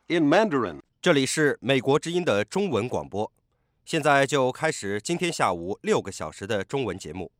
in Mandarin. 这里是美国之音的中文广播，现在就开始今天下午6个小时的中文节目。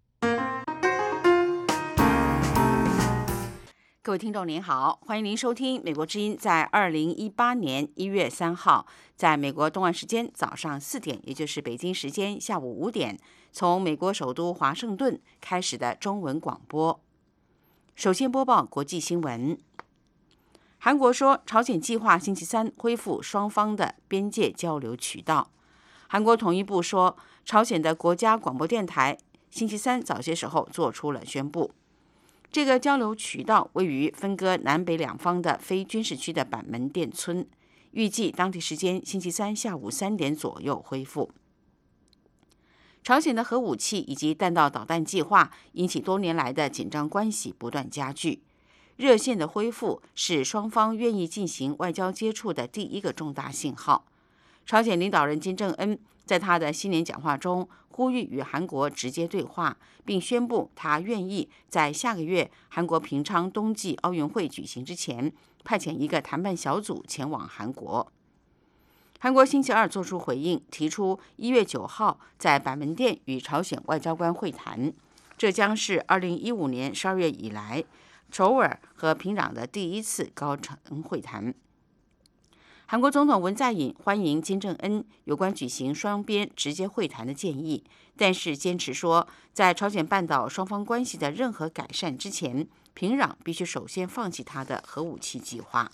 各位听众您好，欢迎您收听美国之音在2018年1月3号在美国东岸时间早上4点，也就是北京时间下午5点，从美国首都华盛顿开始的中文广播。首先播报国际新闻。韩国说，朝鲜计划星期三恢复双方的边界交流渠道。韩国统一部说，朝鲜的国家广播电台星期三早些时候做出了宣布。这个交流渠道位于分割南北两方的非军事区的板门店村，预计当地时间星期三下午3点左右恢复。朝鲜的核武器以及弹道导弹计划引起多年来的紧张关系不断加剧。热线的恢复是双方愿意进行外交接触的第一个重大信号。朝鲜领导人金正恩在他的新年讲话中呼吁与韩国直接对话，并宣布他愿意在下个月韩国平昌冬季奥运会举行之前派遣一个谈判小组前往韩国。韩国星期二作出回应，提出1月9号在板门店与朝鲜外交官会谈，这将是2015年12月以来首尔和平壤的第一次高层会谈。韩国总统文在寅欢迎金正恩有关举行双边直接会谈的建议，但是坚持说，在朝鲜半岛双方关系的任何改善之前，平壤必须首先放弃他的核武器计划。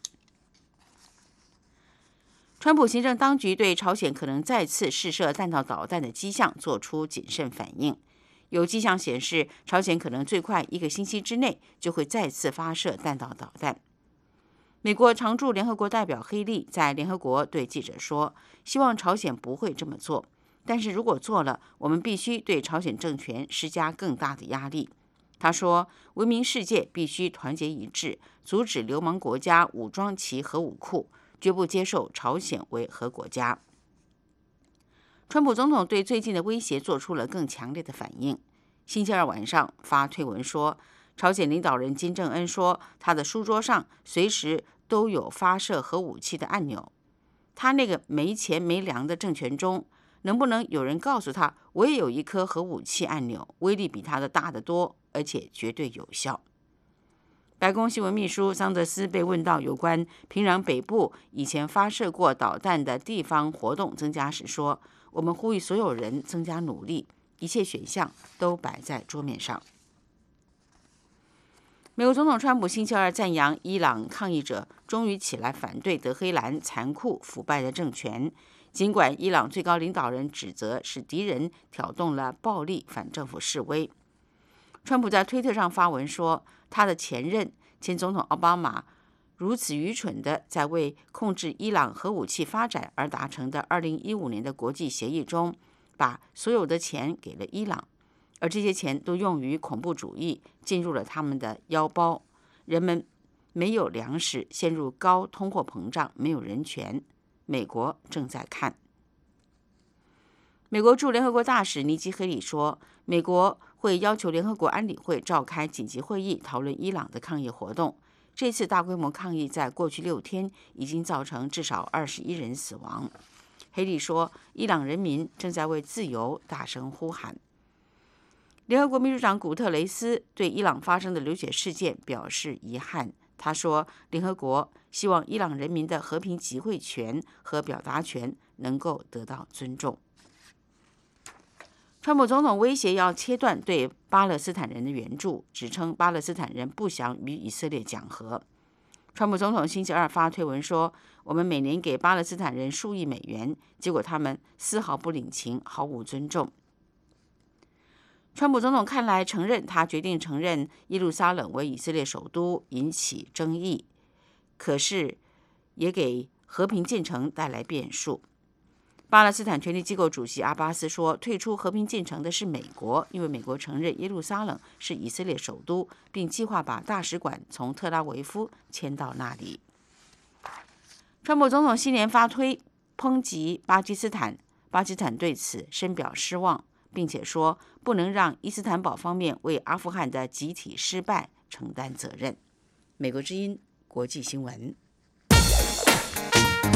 川普行政当局对朝鲜可能再次试射弹道导弹的迹象做出谨慎反应。有迹象显示，朝鲜可能最快1个星期之内就会再次发射弹道导弹。美国常驻联合国代表黑利在联合国对记者说，希望朝鲜不会这么做，但是如果做了，我们必须对朝鲜政权施加更大的压力。他说，文明世界必须团结一致，阻止流氓国家武装其核武库，绝不接受朝鲜为核国家。川普总统对最近的威胁做出了更强烈的反应。星期二晚上发推文说，朝鲜领导人金正恩说，他的书桌上随时都有发射核武器的按钮。他那个没钱没粮的政权中，能不能有人告诉他，我也有一颗核武器按钮，威力比他的大得多，而且绝对有效。白宫新闻秘书桑德斯被问到有关平壤北部以前发射过导弹的地方活动增加时说，我们呼吁所有人增加努力，一切选项都摆在桌面上。美国总统川普星期二赞扬伊朗抗议者终于起来反对德黑兰残酷腐败的政权，尽管伊朗最高领导人指责是敌人挑动了暴力反政府示威。川普在推特上发文说，他的前总统奥巴马如此愚蠢地在为控制伊朗核武器发展而达成的2015年的国际协议中，把所有的钱给了伊朗，而这些钱都用于恐怖主义，进入了他们的腰包。人们没有粮食，陷入高通货膨胀，没有人权。美国正在看。美国驻联合国大使尼基·黑里说，美国会要求联合国安理会召开紧急会议，讨论伊朗的抗议活动。这次大规模抗议在过去6天已经造成至少21人死亡。黑里说，伊朗人民正在为自由大声呼喊。联合国秘书长古特雷斯对伊朗发生的流血事件表示遗憾。他说，联合国希望伊朗人民的和平集会权和表达权能够得到尊重。川普总统威胁要切断对巴勒斯坦人的援助，指称巴勒斯坦人不想与以色列讲和。川普总统星期二发推文说，我们每年给巴勒斯坦人数亿美元，结果他们丝毫不领情，毫无尊重。川普总统看来他决定承认耶路撒冷为以色列首都引起争议，可是也给和平进程带来变数。巴勒斯坦权力机构主席阿巴斯说，退出和平进程的是美国，因为美国承认耶路撒冷是以色列首都，并计划把大使馆从特拉维夫迁到那里。川普总统新年发推抨击巴基斯坦，巴基斯坦对此深表失望，并且说不能让伊斯坦堡方面为阿富汗的集体失败承担责任。美国之音国际新闻。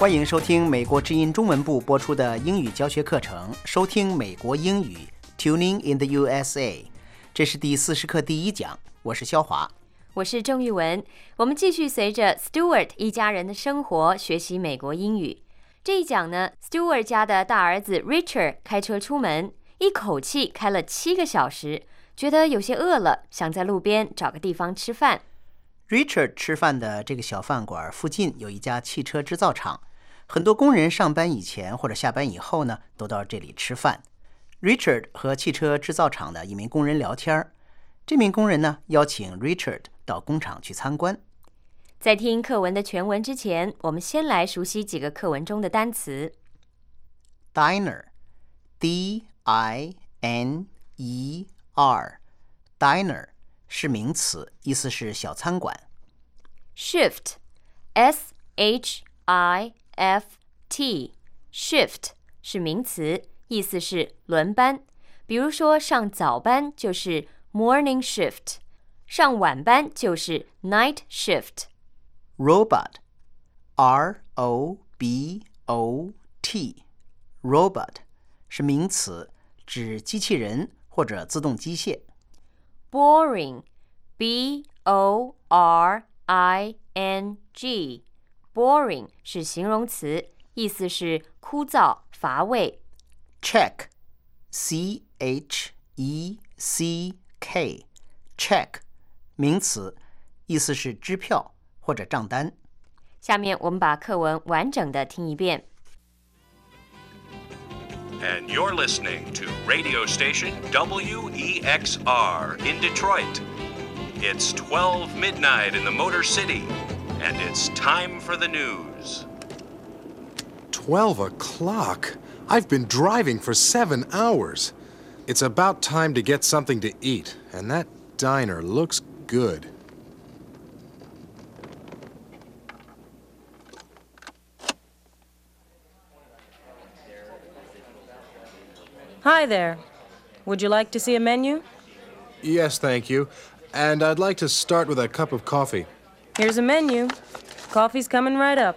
欢迎收听美国之音中文部播出的英语教学课程，收听美国英语 Tuning in the USA。 这是第40课第1讲，我是肖华， 我是郑玉文。我们继续随着 Stuart 一家人的生活学习美国英语。这一讲呢， Stuart 家的大儿子 Richard 开车出门，一口气开了7个小时，觉得有些饿了，想在路边找个地方吃饭。 Richard 吃饭的这个小饭馆附近有一家汽车制造厂，很多工人上班以前或者下班以后呢，都到这里吃饭。Richard 和汽车制造厂的一名工人聊天，这名工人呢邀请 Richard 到工厂去参观。 在听课文的全文之前，我们先来熟悉几个课文中的单词。 Diner D-I-N-E-R Diner 是名词，意思是小餐馆。 Shift S-H-I-F-T Shift 是名词，意思是轮班。比如说上早班就是 morning shift， 上晚班就是 night shift。 Robot R-O-B-O-T Robot 是名词，指机器人或者自动机械。 Boring B-O-R-I-N-G Boring 是形容词，意思是枯燥乏味。 Check C-H-E-C-K Check 名词，意思是支票或者账单。 下面我们把课文完整的听一遍。 And you're listening to radio station WEXR in Detroit. It's 12 midnight in the Motor City, and it's time for the news. 12 o'clock? I've been driving for 7 hours. It's about time to get something to eat, and that diner looks good. Hi there. Would you like to see a menu? Yes, thank you. And I'd like to start with a cup of coffee. Here's a menu. Coffee's coming right up.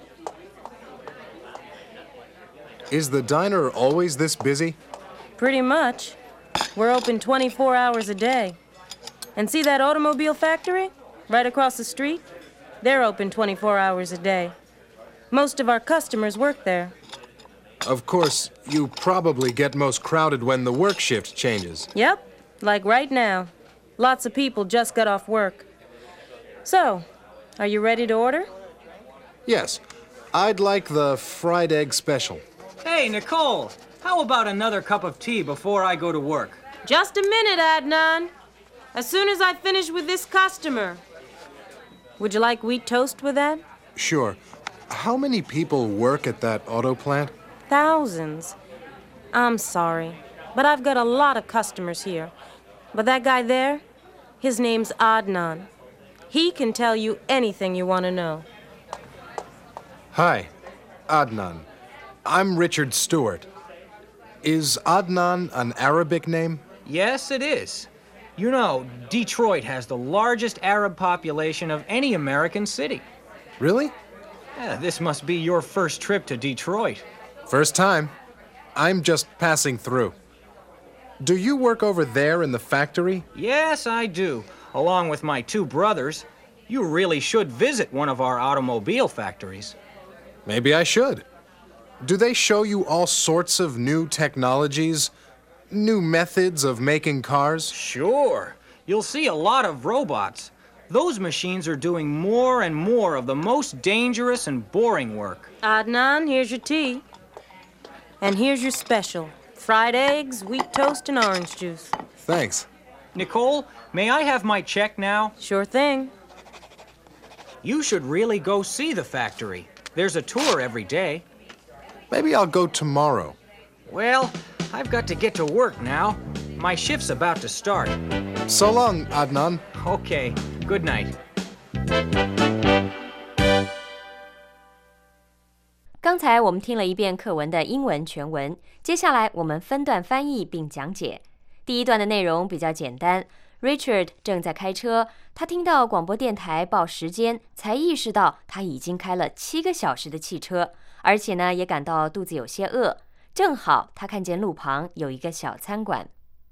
Is the diner always this busy? Pretty much. We're open 24 hours a day. And see that automobile factory? Right across the street? They're open 24 hours a day. Most of our customers work there. Of course, you probably get most crowded when the work shift changes. Yep, like right now. Lots of people just got off work. So, are you ready to order? Yes. I'd like the fried egg special. Hey, Nicole, how about another cup of tea before I go to work? Just a minute, Adnan. As soon as I finish with this customer. Would you like wheat toast with that? Sure. How many people work at that auto plant? Thousands. I'm sorry, but I've got a lot of customers here. But that guy there, his name's Adnan. He can tell you anything you want to know. Hi, Adnan. I'm Richard Stewart. Is Adnan an Arabic name? Yes, it is. You know, Detroit has the largest Arab population of any American city. Really? Yeah, this must be your first trip to Detroit. First time. I'm just passing through. Do you work over there in the factory? Yes, I do, along with my 2 brothers. You really should visit one of our automobile factories. Maybe I should. Do they show you all sorts of new technologies? New methods of making cars? Sure. You'll see a lot of robots. Those machines are doing more and more of the most dangerous and boring work. Adnan, here's your tea. And here's your special. Fried eggs, wheat toast, and orange juice. Thanks. Nicole, may I have my check now? Sure thing. You should really go see the factory. There's a tour every day. Maybe I'll go tomorrow. Well, I've got to get to work now. My shift's about to start. So long, Adnan. Okay, good night. 刚才我们听了一遍课文的英文全文，接下来我们分段翻译并讲解。第一段的内容比较简单， Richard 正在开车，他听到广播电台报时间，才意识到他已经开了7个小时的汽车， 而且呢，也感到肚子有些饿。正好他看见路旁有一个小餐馆。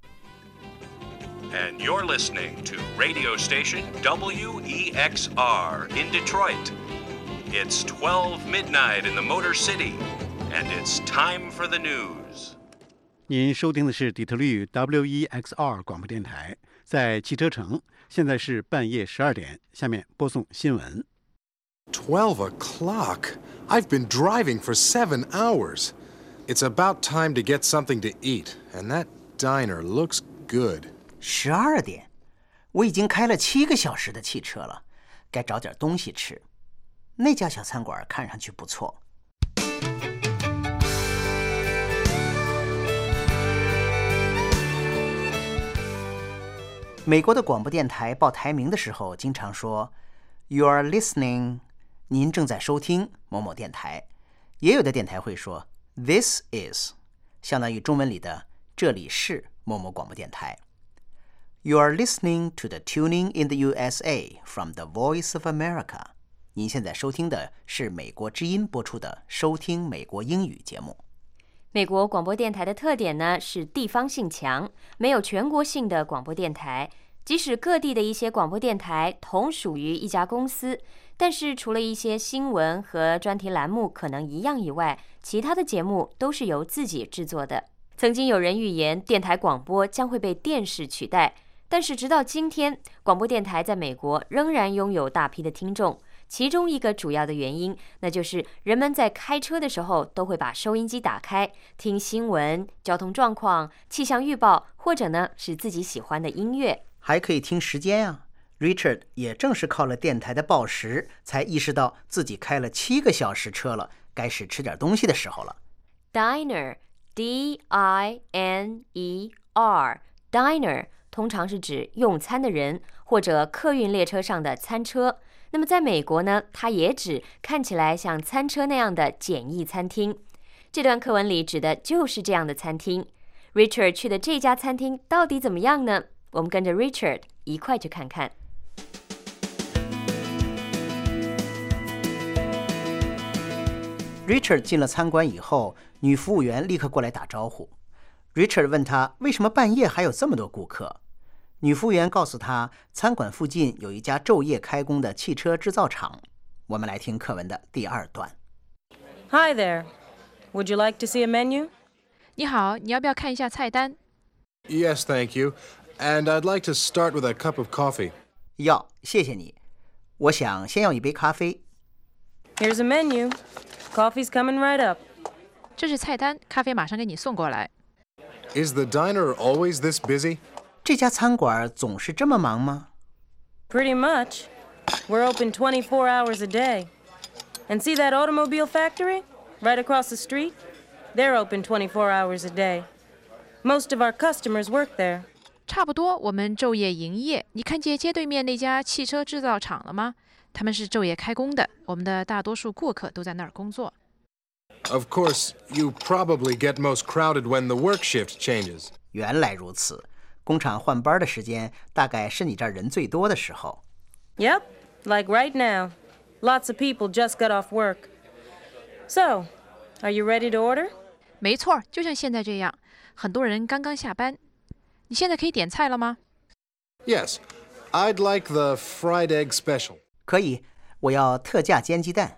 And you're listening to radio station WEXR in Detroit. It's 12 midnight in the Motor City, and it's time for the news. 您收听的是底特律 WEXR 广播电台，在汽车城，现在是半夜12点。下面播送新闻。 12 o'clock? I've been driving for 7 hours. It's about time to get something to eat, and that diner looks good. 12点，我已经开了7个小时的汽车了，该找点东西吃。那家小餐馆看上去不错。美国的广播电台报台名的时候，经常说 "You are listening"， 您正在收听某某电台。也有的电台会说 "This is"， 相当于中文里的这里是某某广播电台。You are listening to the Tuning in the USA from the Voice of America。您现在收听的是美国之音播出的收听美国英语节目。 美国广播电台的特点呢是地方性强，没有全国性的广播电台。即使各地的一些广播电台同属于一家公司，但是除了一些新闻和专题栏目可能一样以外，其他的节目都是由自己制作的。曾经有人预言电台广播将会被电视取代，但是直到今天，广播电台在美国仍然拥有大批的听众。其中一个主要的原因，那就是人们在开车的时候都会把收音机打开，听新闻、交通状况、气象预报，或者呢是自己喜欢的音乐。 还可以听时间啊。Richard 也正是靠了电台的报时，才意识到自己开了7个小时车了，该是吃点东西的时候了。 Diner, D-I-N-E-R, Diner 通常是指用餐的人或者客运列车上的餐车。那么在美国呢，它也指看起来像餐车那样的简易餐厅。这段课文里指的就是这样的餐厅。Richard 去的这家餐厅到底怎么样呢？我们跟着 Richard 一块去看看。 Richard 进了餐馆以后，女服务员立刻过来打招呼。Richard 问他为什么半夜还有这么多顾客。女服务员告诉他，餐馆附近有一家昼夜开工的汽车制造厂。我们来听课文的第2段。 Hi there. Would you like to see a menu? 你好，你要不要看一下菜单？ Yes, thank you. And I'd like to start with a cup of coffee. 要，谢谢你。我想先要一杯咖啡。 Here's a menu. Coffee's coming right up. 这是菜单，咖啡马上给你送过来。 Is the diner always this busy? 这家餐馆总是这么忙吗？ Pretty much. We're open 24 hours a day. And see that automobile factory? Right across the street? They're open 24 hours a day. Most of our customers work there. 差不多，我们昼夜营业。你看见街对面那家汽车制造厂了吗？他们是昼夜开工的，我们的大多数顾客都在那儿工作。 Of course, you probably get most crowded when the work shift changes. 原来如此，工厂换班的时间大概是你这儿人最多的时候。 Yep, like right now. Lots of people just got off work. So, are you ready to order? 没错，就像现在这样，很多人刚刚下班。你现在可以点菜了吗？ Yes, I'd like the fried egg special. 可以，我要特价煎鸡蛋。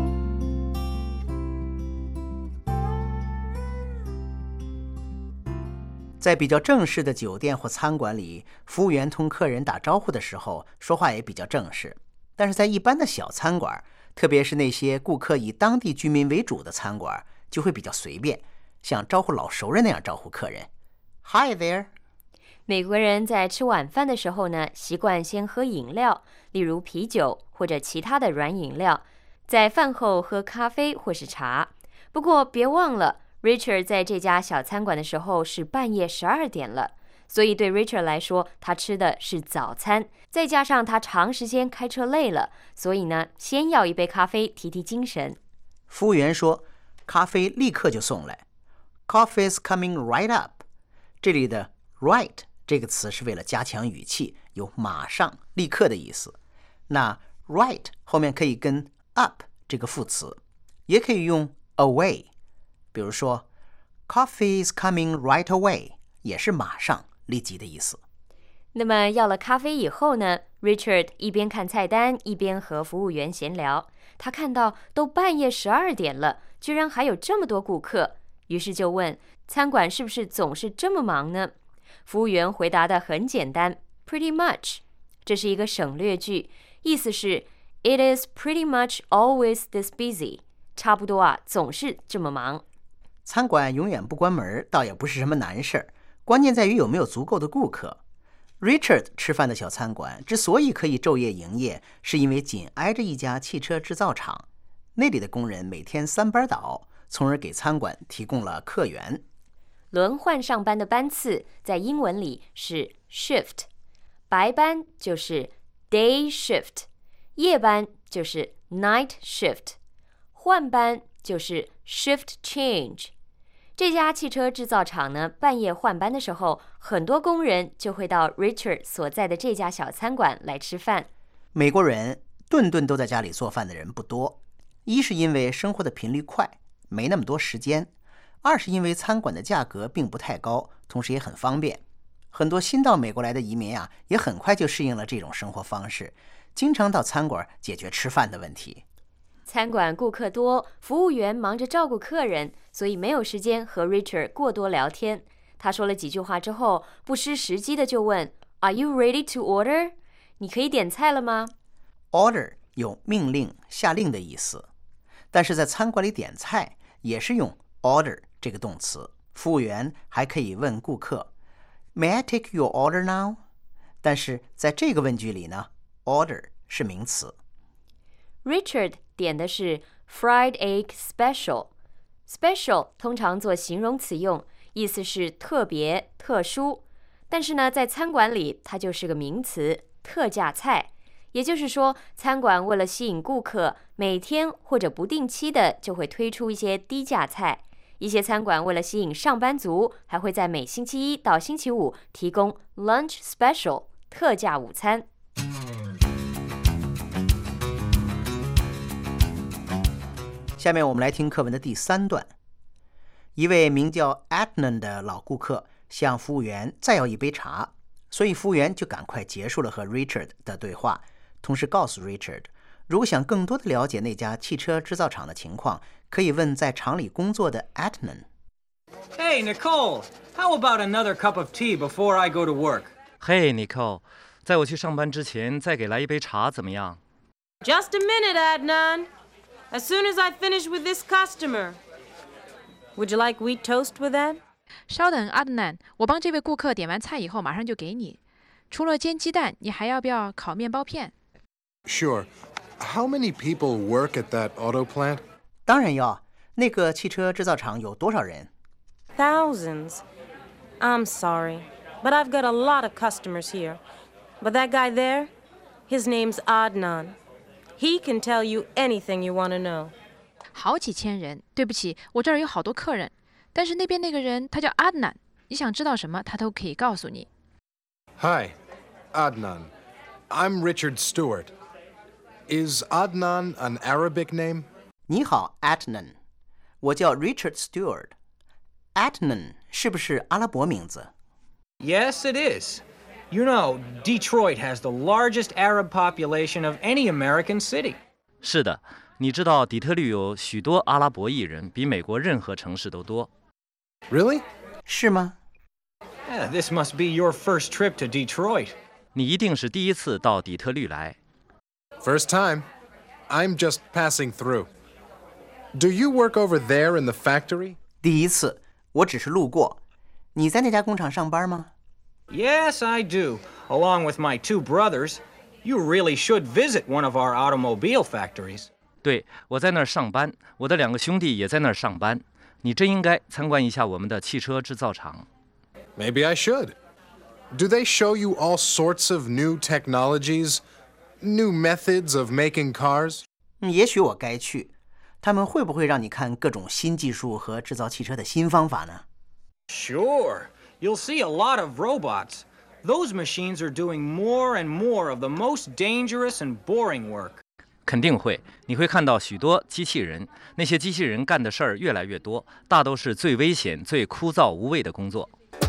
在比较正式的酒店或餐馆里，服务员同客人打招呼的时候，说话也比较正式。但是在一般的小餐馆，特别是那些顾客以当地居民为主的餐馆，就会比较随便，像招呼老熟人那样招呼客人。Hi there。 美国人在吃晚饭的时候呢，习惯先喝饮料，例如啤酒或者其他的软饮料，在饭后喝咖啡或是茶。不过别忘了 Richard 在这家小餐馆的时候是半夜12点了，所以对 Richard 来说，他吃的是早餐，再加上他长时间开车累了，所以呢，先要一杯咖啡提提精神。 服务员说，咖啡立刻就送来。Coffee's coming right up。这里的 right 这个词是为了加强语气，有马上、立刻的意思。那 right 后面可以跟 up 这个副词， 也可以用 away， 比如说 Coffee is coming right away， 也是马上、立即的意思。 那么要了咖啡以后呢 ，Richard 一边看菜单，一边和服务员闲聊。他看到都半夜12点了，居然还有这么多顾客，于是就问餐馆是不是总是这么忙呢？服务员回答的很简单 ，pretty much。这是一个省略句，意思是 It is pretty much always this busy。差不多啊，总是这么忙。 餐馆永远不关门，倒也不是什么难事儿，关键在于有没有足够的顾客。Richard 吃饭的小餐馆之所以可以昼夜营业，是因为紧挨着一家汽车制造厂，那里的工人每天3班倒，从而给餐馆提供了客源。 轮换上班的班次在英文里是 shift， 白班就是 day shift， 夜班就是 night shift， 换班就是 shift change。这家汽车制造厂呢，半夜换班的时候，很多工人就会到 Richard 所在的这家小餐馆来吃饭。 美国人顿顿都在家里做饭的人不多，一是因为生活的频率快，没那么多时间；二是因为餐馆的价格并不太高，同时也很方便。很多新到美国来的移民啊，也很快就适应了这种生活方式，经常到餐馆解决吃饭的问题。 餐馆顾客多，服务员忙着照顾客人，所以没有时间和 Richard 过多聊天。他说了几句话之后，不失时机的就问 Are you ready to order？ 你可以点菜了吗？ Order 有命令、下令的意思，但是在餐馆里点菜也是用 order 这个动词。服务员还可以问顾客 May I take your order now？ 但是在这个问句里呢， order 是名词。 Richard 点的是 fried egg special。special 通常做形容词用，意思是特别、特殊。但是呢，在餐馆里它就是个名词，特价菜。也就是说，餐馆为了吸引顾客，每天或者不定期的就会推出一些低价菜。一些餐馆为了吸引上班族，还会在每星期一到星期五提供 lunch special 特价午餐。 下面我们来听课文的第3段。一位名叫 Adnan 的老顾客向服务员再要一杯茶，所以服务员就赶快结束了和 Richard 的对话，同时告诉 Richard， 如果想更多的了解那家汽车制造厂的情况，可以问在厂里工作的 Adnan。 Hey, Nicole, how about another cup of tea before I go to work? Hey, Nicole, 在我去上班之前再给来一杯茶怎么样？ Just a minute, Adnan.As soon as I finish with this customer. Would you like wheat toast with that? 稍等，阿德南，我帮这位顾客点完菜以后马上就给你。除了煎鸡蛋，你还要不要烤面包片？ Sure. How many people work at that auto plant? 当然要。那个汽车制造厂有多少人？ Thousands. I'm sorry, but I've got a lot of customers here. But that guy there, his name's Adnan.He can tell you anything you want to know. 好几千人，对不起，我这儿有好多客人。但是那边那个人他叫阿德南，你想知道什么，他都可以告诉你。 Hi, Adnan. I'm Richard Stewart. Is Adnan an Arabic name? 你好 Adnan， 我叫 Richard Stewart。 Adnan 是不是阿拉伯名字？ Yes, it is.You know, Detroit has the largest Arab population of any American city. 是的，你知道底特律有许多阿拉伯裔人，比美国任何城市都多。 Really? 是吗？ Yeah, this must be your first trip to Detroit. 你一定是第一次到底特律来。 First time. I'm just passing through. Do you work over there in the factory? 第一次，我只是路过。你在那家工厂上班吗？ Yes, I do. Along with my 2 brothers. You really should visit one of our automobile factories. 对，我在那儿上班，我的2个兄弟也在那儿上班。你真应该参观一下我们的汽车制造厂。 Maybe I should. Do they show you all sorts of new technologies, new methods of making cars? 也许我该去。他们会不会让你看各种新技术和制造汽车的新方法呢？ Sure. You'll see a lot of robots. Those machines are doing more and more of the most dangerous and boring work. 肯定会，你会看到许多机器人，那些机器人干的事儿越来越多，大都是最危险、最枯燥无味的工作。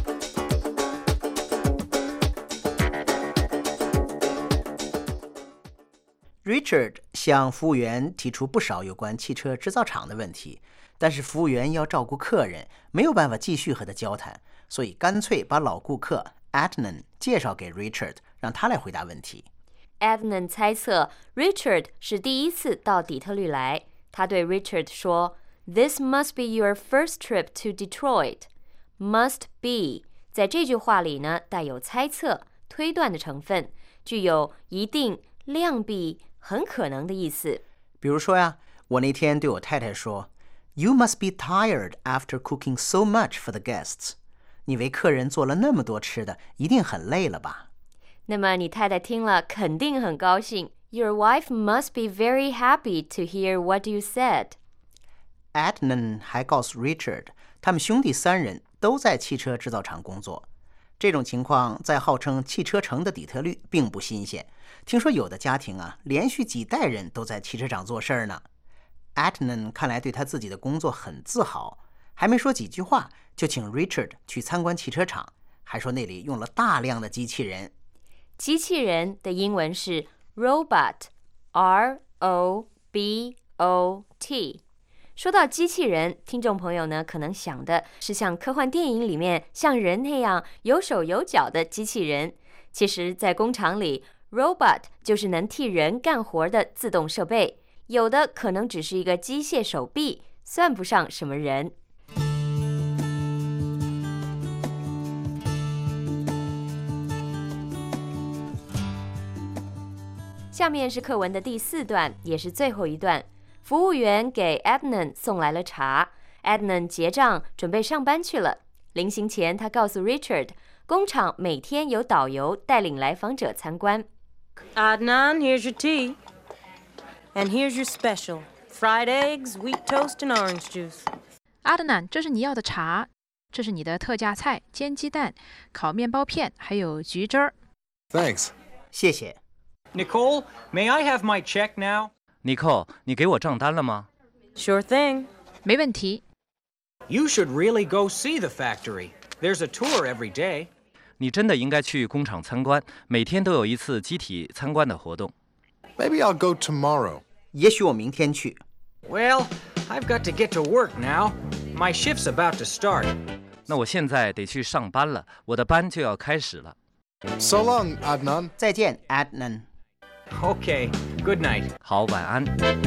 Richard 向服务员提出不少有关汽车制造厂的问题，但是服务员要照顾客人，没有办法继续和他交谈，所以干脆把老顾客 Adnan 介绍给 Richard， 让他来回答问题。 Adnan 猜测 Richard 是第一次到底特律来，他对 Richard 说 This must be your first trip to Detroit. Must be 在这句话里呢带有猜测、推断的成分，具有一定、量必、很可能的意思。 比如说呀，我那天对我太太说 You must be tired after cooking so much for the guests. 你为客人做了那么多吃的，一定很累了吧？ 那么你太太听了肯定很高兴。Your wife must be very happy to hear what you said. Adnan 还告诉 Richard， 他们兄弟三人都在汽车制造厂工作。这种情况在号称汽车城的底特律并不新鲜。听说有的家庭啊，连续几代人都在汽车厂做事儿呢。Adnan 看来对他自己的工作很自豪，还没说几句话，就请 Richard 去参观汽车厂，还说那里用了大量的机器人。 机器人的英文是 robot, R-O-B-O-T。说到机器人，听众朋友呢可能想的是像科幻电影里面像人那样有手有脚的机器人。其实，在工厂里 ，robot 就是能替人干活的自动设备，有的可能只是一个机械手臂，算不上什么人。下面是课文的第4段，也是最后一段。服务员给 Adnan 送来了茶 ，Adnan 结账，准备上班去了。临行前，他告诉 Richard， 工厂每天有导游带领来访者参观。 Adnan, here's your tea. And here's your special. Fried eggs, wheat toast, and orange juice. Adnan， 这是你要的茶，这是你的特价菜，煎鸡蛋、烤面包片，还有橘汁儿。 Thanks. 谢谢。 Nicole, may I have my check now? Nicole， 你给我账单了吗？ Sure thing. 没问题。 You should really go see the factory. There's a tour every day. 你真的应该去工厂参观，每天都有一次集体参观的活动。 Maybe I'll go tomorrow. 也许我明天去。 Well, I've got to get to work now. My shift's about to start. 那我现在得去上班了，我的班就要开始了。 So long, Adnan. 再见 Adnan。 Okay, good night. 好，晚安。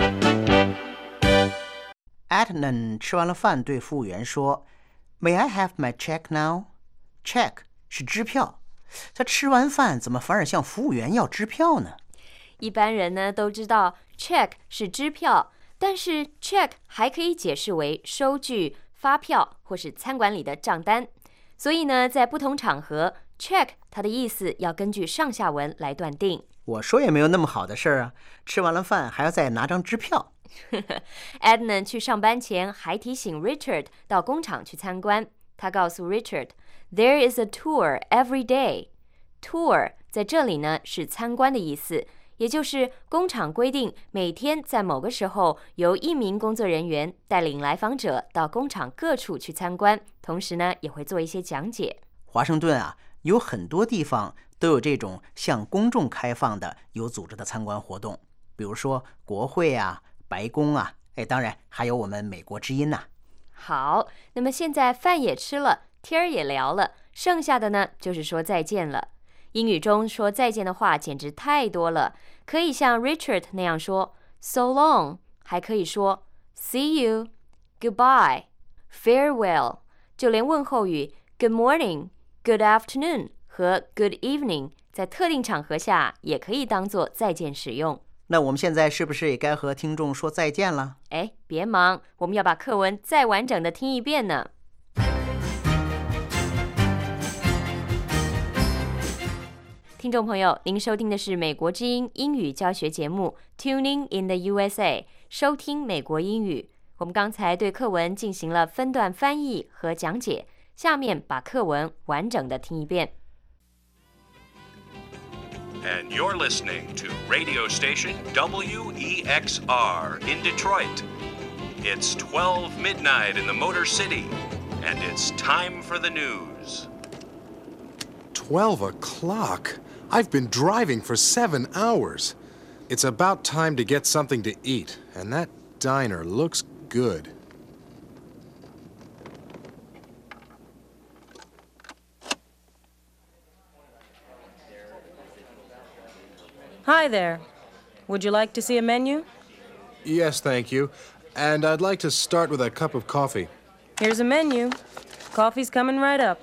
Adnan 吃完了饭，对服务员说 May I have my check now? Check 是支票。他吃完饭怎么反而向服务员要支票呢？ 一般人呢都知道 check 是支票，但是 check 还可以解释为收据、发票或是餐馆里的账单。所以呢，在不同场合 check 它的意思要根据上下文来断定。 我说也没有那么好的事儿啊，吃完了饭还要再拿张支票。 Adnan 去上班前还提醒 Richard 到工厂去参观。他告诉 Richard， There is a tour every day. Tour 在这里呢是参观的意思，也就是工厂规定每天在某个时候由1名工作人员带领来访者到工厂各处去参观，同时呢也会做一些讲解。 华盛顿啊，有很多地方都有这种向公众开放的有组织的参观活动，比如说国会啊、白宫啊，当然还有我们美国之音呐。 好，那么现在饭也吃了，天儿也聊了，剩下的呢就是说再见了。英语中说再见的话简直太多了，可以像 Richard 那样说 So long， 还可以说 See you, Goodbye, Farewell， 就连问候语 Good morning, Good afternoon和 Good evening 在特定场合下也可以当作再见使用。 那我们现在是不是也该和听众说再见了？ 别忙，我们要把课文再完整的听一遍呢。听众朋友，您收听的是美国之音英语教学节目 Tuning in the USA， 收听美国英语。我们刚才对课文进行了分段翻译和讲解，下面把课文完整的听一遍。 And you're listening to radio station WEXR in Detroit. It's 12 midnight in the Motor City, and it's time for the news. 12 o'clock? I've been driving for 7 hours. It's about time to get something to eat, and that diner looks good. Hi there. Would you like to see a menu? Yes, thank you. And I'd like to start with a cup of coffee. Here's a menu. Coffee's coming right up.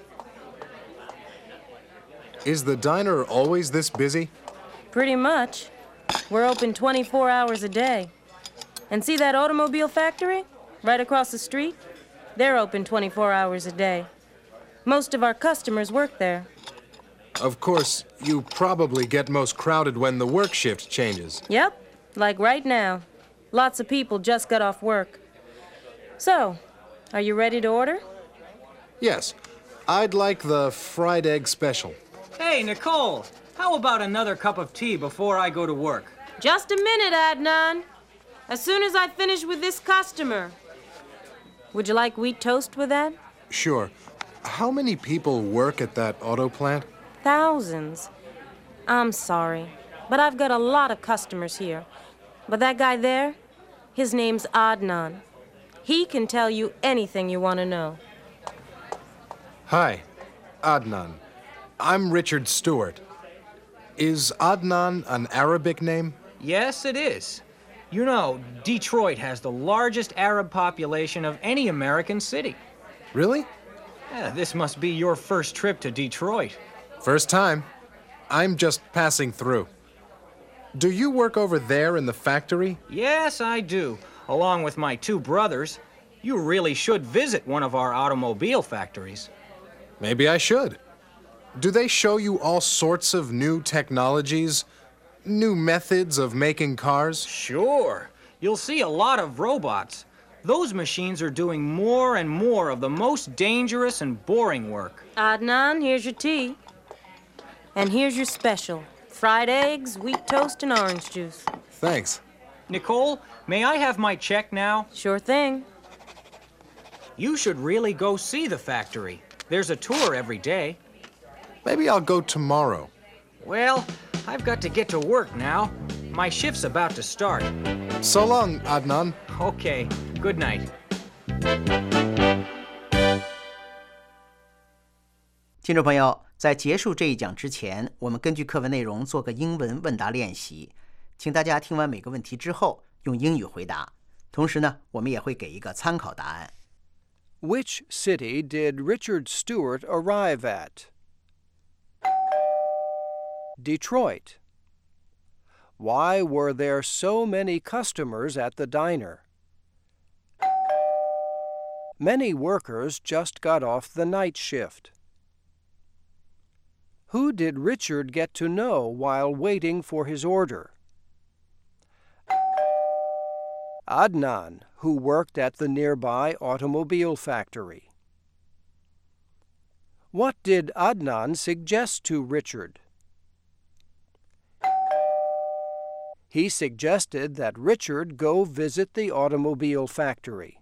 Is the diner always this busy? Pretty much. We're open 24 hours a day. And see that automobile factory right across the street? They're open 24 hours a day. Most of our customers work there. Of course, you probably get most crowded when the work shift changes. Yep, like right now. Lots of people just got off work. So, are you ready to order? Yes. I'd like the fried egg special. Hey, Nicole, how about another cup of tea before I go to work? Just a minute, Adnan. As soon as I finish with this customer. Would you like wheat toast with that? Sure. How many people work at that auto plant? Thousands. I'm sorry, but I've got a lot of customers here. But that guy there, his name's Adnan. He can tell you anything you want to know. Hi, Adnan. I'm Richard Stewart. Is Adnan an Arabic name? Yes, it is. You know, Detroit has the largest Arab population of any American city. Really? Yeah, this must be your first trip to Detroit. First time. I'm just passing through. Do you work over there in the factory? Yes, I do, along with my two brothers. You really should visit one of our automobile factories. Maybe I should. Do they show you all sorts of new technologies? New methods of making cars? Sure. You'll see a lot of robots. Those machines are doing more and more of the most dangerous and boring work. Adnan, here's your tea. And here's your special. Fried eggs, wheat toast, and orange juice. Thanks. Nicole, may I have my check now? Sure thing. You should really go see the factory. There's a tour every day. Maybe I'll go tomorrow. Well, I've got to get to work now. My shift's about to start. So long, Adnan. Okay, good night. 听众朋友，在结束这一讲之前，我们根据课文内容做个英文问答练习，请大家听完每个问题之后用英语回答。同时呢，我们也会给一个参考答案。 Which city did Richard Stewart arrive at? Detroit. Why were there so many customers at the diner? Many workers just got off the night shift. Who did Richard get to know while waiting for his order? Adnan, who worked at the nearby automobile factory. What did Adnan suggest to Richard? He suggested that Richard go visit the automobile factory.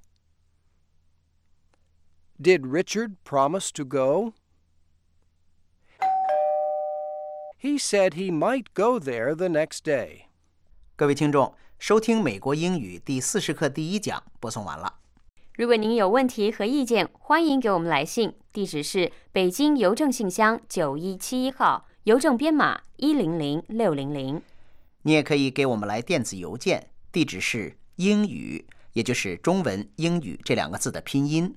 Did Richard promise to go? He said he might go there the next day. 各位听众，收听美国英语第40课第1讲播送完了。 如果您有问题和意见，欢迎给我们来信，地址是北京邮政信箱9171号，邮政编码100600。 你也可以给我们来电子邮件，地址是英语，也就是中文英语这2个字的拼音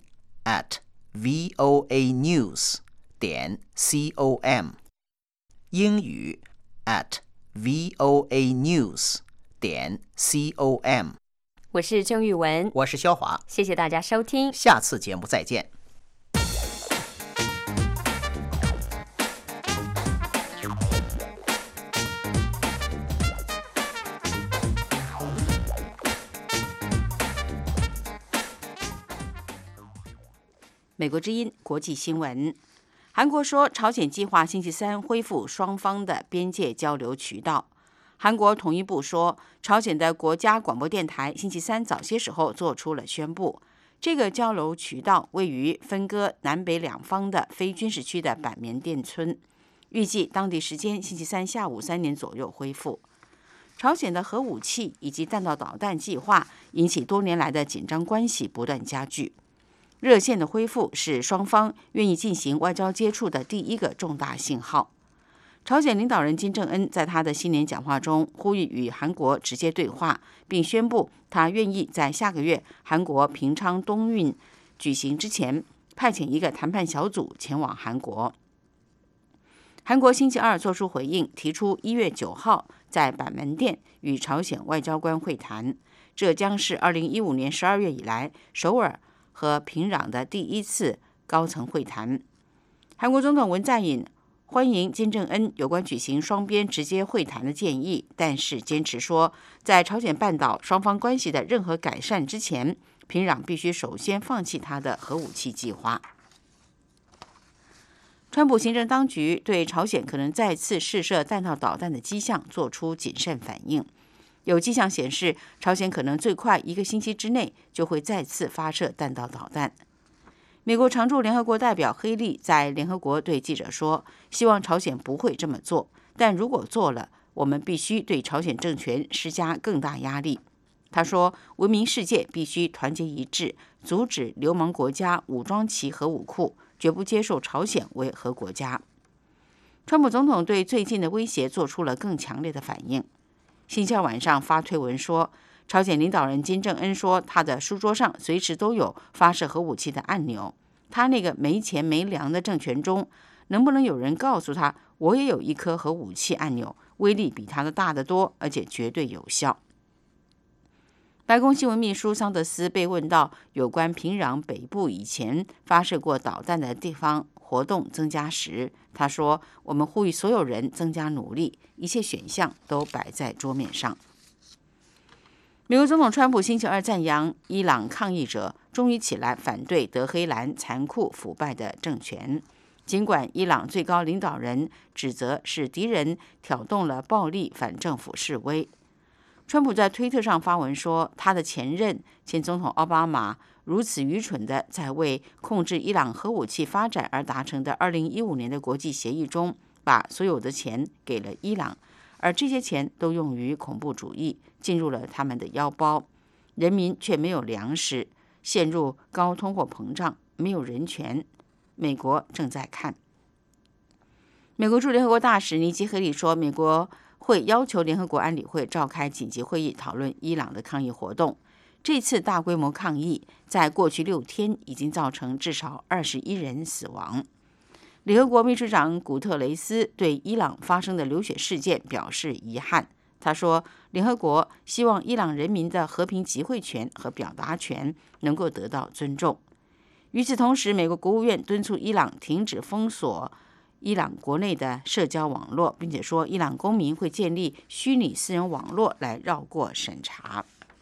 @voanews.com， 英语 @voanews.com。 我是郑玉文， 我是肖华， 谢谢大家收听， 下次节目再见。 美国之音国际新闻。 韩国说，朝鲜计划星期三恢复双方的边界交流渠道。韩国统一部说，朝鲜的国家广播电台星期三早些时候做出了宣布，这个交流渠道位于分割南北两方的非军事区的板棉店村，预计当地时间星期三下午3点左右恢复。朝鲜的核武器以及弹道导弹计划引起多年来的紧张关系不断加剧。热线的恢复是双方愿意进行外交接触的第一个重大信号。朝鲜领导人金正恩在他的新年讲话中呼吁与韩国直接对话，并宣布他愿意在下个月韩国平昌冬运举行之前派遣一个谈判小组前往韩国。韩国星期二作出回应，提出1月9号在板门店与朝鲜外交官会谈，这将是2015年12月以来首尔和平壤的第一次高层会谈。韩国总统文在寅欢迎金正恩有关举行双边直接会谈的建议，但是坚持说，在朝鲜半岛双方关系的任何改善之前，平壤必须首先放弃他的核武器计划。川普行政当局对朝鲜可能再次试射弹道导弹的迹象做出谨慎反应，有迹象显示，朝鲜可能最快1个星期之内就会再次发射弹道导弹。美国常驻联合国代表黑利在联合国对记者说，希望朝鲜不会这么做，但如果做了，我们必须对朝鲜政权施加更大压力。他说，文明世界必须团结一致，阻止流氓国家武装其核武库，绝不接受朝鲜为核国家。川普总统对最近的威胁做出了更强烈的反应。星期二晚上发推文说，朝鲜领导人金正恩说，他的书桌上随时都有发射核武器的按钮。他那个没钱没粮的政权中，能不能有人告诉他，我也有一颗核武器按钮，威力比他的大得多，而且绝对有效。白宫新闻秘书桑德斯被问到有关平壤北部以前发射过导弹的地方活动增加时，他说，我们呼吁所有人增加努力，一切选项都摆在桌面上。美国总统川普星期二赞扬伊朗抗议者终于起来反对德黑兰残酷腐败的政权，尽管伊朗最高领导人指责是敌人挑动了暴力反政府示威。川普在推特上发文说，他的前总统奥巴马如此愚蠢地在为控制伊朗核武器发展而达成的2015年的国际协议中，把所有的钱给了伊朗，而这些钱都用于恐怖主义，进入了他们的腰包，人民却没有粮食，陷入高通货膨胀，没有人权。美国正在看。美国驻联合国大使尼基·黑利说，美国会要求联合国安理会召开紧急会议，讨论伊朗的抗议活动。这次大规模抗议在过去6天已经造成至少21人死亡。联合国秘书长古特雷斯对伊朗发生的流血事件表示遗憾。他说，联合国希望伊朗人民的和平集会权和表达权能够得到尊重。与此同时，美国国务院敦促伊朗停止封锁伊朗国内的社交网络，并且说伊朗公民会建立虚拟私人网络来绕过审查。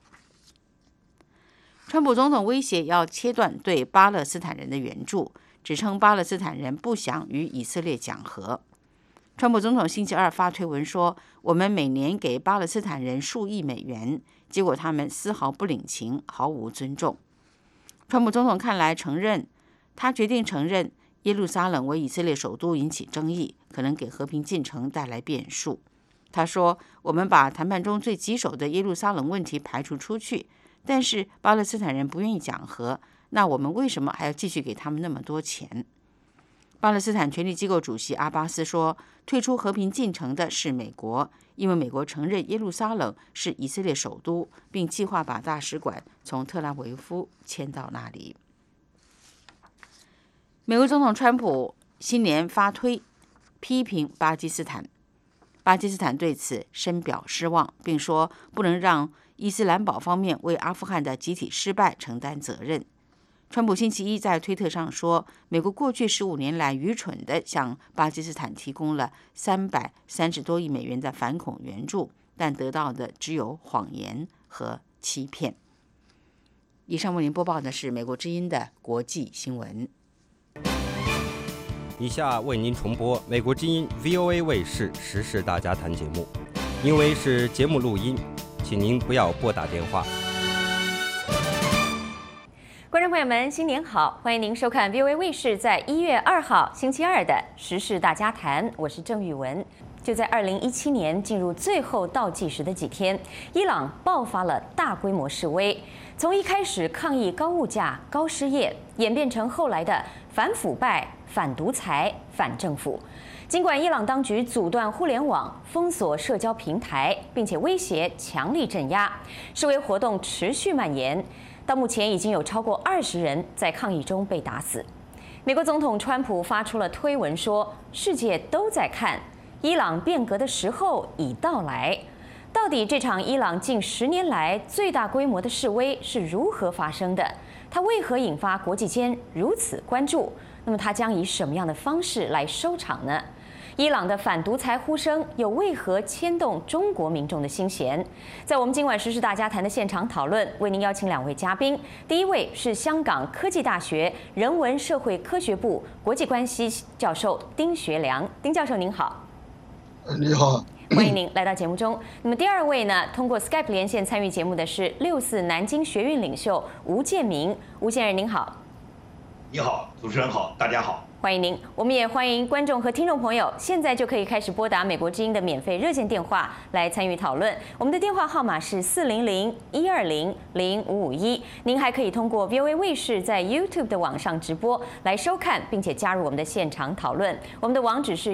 川普总统威胁要切断对巴勒斯坦人的援助，指称巴勒斯坦人不想与以色列讲和。川普总统星期二发推文说，我们每年给巴勒斯坦人数亿美元，结果他们丝毫不领情，毫无尊重。川普总统看来他决定承认耶路撒冷为以色列首都引起争议，可能给和平进程带来变数。他说，我们把谈判中最棘手的耶路撒冷问题排除出去，但是巴勒斯坦人不愿意讲和，那我们为什么还要继续给他们那么多钱？巴勒斯坦权力机构主席阿巴斯说，退出和平进程的是美国，因为美国承认耶路撒冷是以色列首都，并计划把大使馆从特拉维夫迁到那里。美国总统川普新年发推批评巴基斯坦，巴基斯坦对此深表失望，并说不能让伊斯兰堡方面为阿富汗的集体失败承担责任。川普星期一在推特上说，美国过去15年来愚蠢地向巴基斯坦提供了330多亿美元的反恐援助，但得到的只有谎言和欺骗。以上为您播报的是美国之音的国际新闻。 以下为您重播美国之音 VOA 卫视时事大家谈节目，因为是节目录音，请您不要拨打电话。 观众朋友们，新年好！欢迎您收看 VOA 卫视在1月2号星期二的时事大家谈，我是郑玉文。就在2017年进入最后倒计时的几天，伊朗爆发了大规模示威，从一开始抗议高物价、高失业，演变成后来的反腐败、反独裁、反政府。尽管伊朗当局阻断互联网、封锁社交平台，并且威胁强力镇压，示威活动持续蔓延。到目前已经有超过20人在抗议中被打死。美国总统川普发出了推文说：“世界都在看，伊朗变革的时候已到来。”到底这场伊朗近10年来最大规模的示威是如何发生的？它为何引发国际间如此关注？那么它将以什么样的方式来收场呢？伊朗的反独裁呼声又为何牵动中国民众的心弦？在我们今晚时事大家谈的现场讨论，为您邀请2位嘉宾。第一位是香港科技大学人文社会科学部国际关系教授丁学良。丁教授您好。 你好， 欢迎您来到节目中。那么第二位呢，通过 Skype 连线参与节目的是64南京学运领袖吴建民。吴先生您好。 你好，主持人好，大家好。 欢迎您，我们也欢迎观众和听众朋友，现在就可以开始拨打美国之音的免费热线电话来参与讨论。我们的电话号码是400-120-0551。您还可以通过 VOA 卫视在 YouTube 的网上直播来收看，并且加入我们的现场讨论。我们的网址是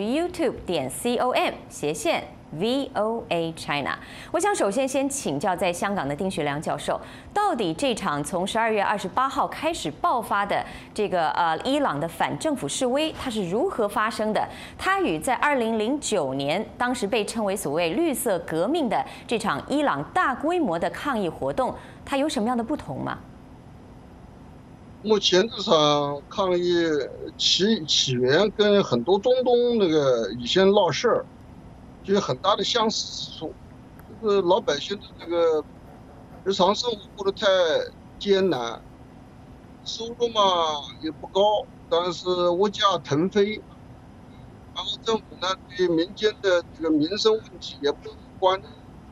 youtube.com/VOA China。我想首先请教在香港的丁学良教授，到底这场从12月28号开始爆发的这个伊朗的反政府示威，它是如何发生的？它与在2009年当时被称为所谓绿色革命的这场伊朗大规模的抗议活动，它有什么样的不同吗？ 目前这场抗议起源跟很多中东那个以前闹事儿就有很大的相似之处，就是老百姓的这个日常生活过得太艰难，收入嘛也不高，但是物价腾飞，然后政府呢对民间的这个民生问题也不关，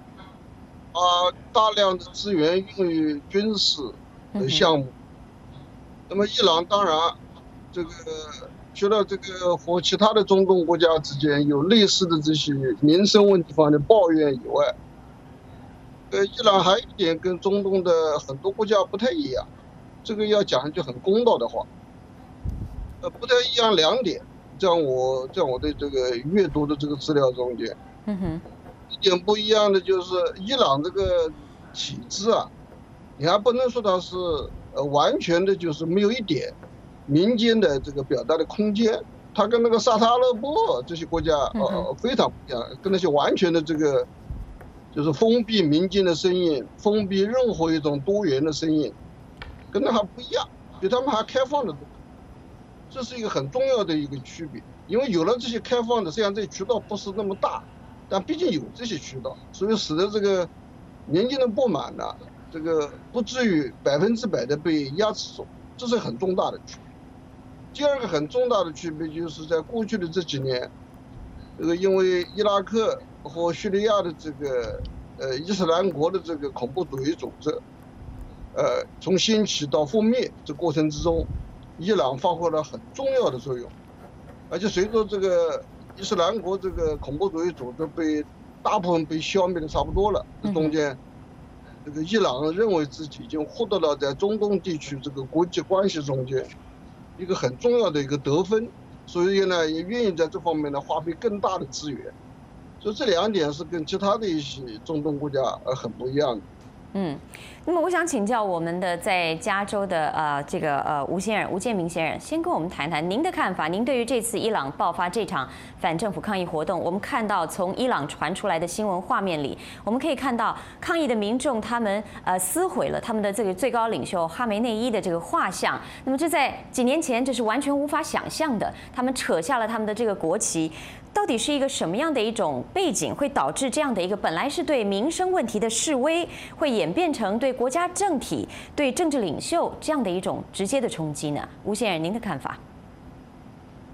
大量的资源用于军事的项目。那么伊朗当然这个除了这个和其他的中东国家之间有类似的这些民生问题方面的抱怨以外，伊朗还有一点跟中东的很多国家不太一样，这个要讲一句很公道的话，不太一样2点，在我的这个阅读的这个资料中间，一点不一样的就是伊朗这个体制啊，你还不能说它是完全的就是没有一点民间的这个表达的空间，它跟那个沙特阿拉伯这些国家非常不一样，跟那些完全的这个就是封闭民间的声音，封闭任何一种多元的声音，跟那还不一样，比他们还开放的多。这是一个很重要的一个区别，因为有了这些开放的，虽然这些渠道不是那么大，但毕竟有这些渠道，所以使得这个民间的不满呢，这个不至于100%的被压制住，这是很重大的区别。第二个很重大的区别就是在过去的这几年，因为伊拉克和叙利亚的这个伊斯兰国的这个恐怖主义组织，从兴起到覆灭这过程之中，伊朗发挥了很重要的作用，而且随着这个伊斯兰国这个恐怖主义组织大部分被消灭的差不多了，这中间这个伊朗认为自己已经获得了在中东地区这个国际关系中间一个很重要的一个得分，所以呢也愿意在这方面呢花费更大的资源，所以这2点是跟其他的一些中东国家很不一样的。 那么我想请教我们的在加州的吴建民先生，先跟我们谈谈您的看法。您对于这次伊朗爆发这场反政府抗议活动，我们看到从伊朗传出来的新闻画面里，我们可以看到抗议的民众他们撕毁了他们的这个最高领袖哈梅内伊的这个画像。那么这在几年前这是完全无法想象的，他们扯下了他们的这个国旗。到底是一个什么样的一种背景，会导致这样的一个本来是对民生问题的示威，会演变成对国家政体、对政治领袖这样的一种直接的冲击呢？吴先生，您的看法？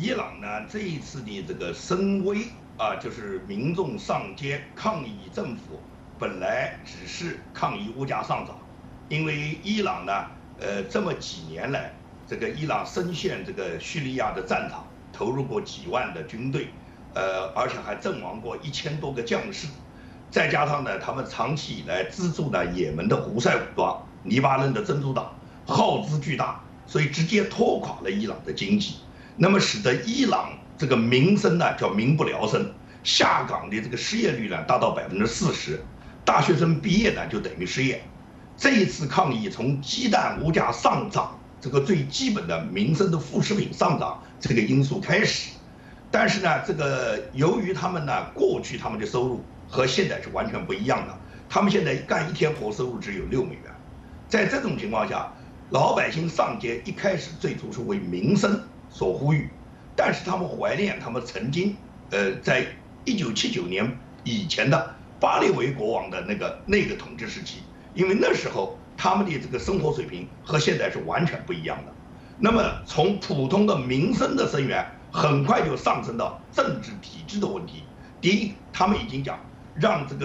伊朗呢这一次的这个声威啊，就是民众上街抗议政府，本来只是抗议物价上涨，因为伊朗呢，这么几年来，这个伊朗深陷这个叙利亚的战场，投入过几万的军队，而且还阵亡过1000多个将士，再加上呢，他们长期以来资助呢也门的胡塞武装、黎巴嫩的真主党，耗资巨大，所以直接拖垮了伊朗的经济，那么使得伊朗这个民生呢叫民不聊生，下岗的这个失业率呢达到40%，大学生毕业呢就等于失业。这一次抗议从鸡蛋物价上涨这个最基本的民生的副食品上涨这个因素开始，但是呢，这个由于他们呢过去他们的收入和现在是完全不一样的，他们现在干1天活收入只有6美元，在这种情况下，老百姓上街一开始最初是为民生所呼吁，但是他们怀念他们曾经在1979年以前的巴列维国王的那个统治时期，因为那时候他们的这个生活水平和现在是完全不一样的。那么从普通的民生的声援，很快就上升到政治体制的问题。第一，他们已经讲让这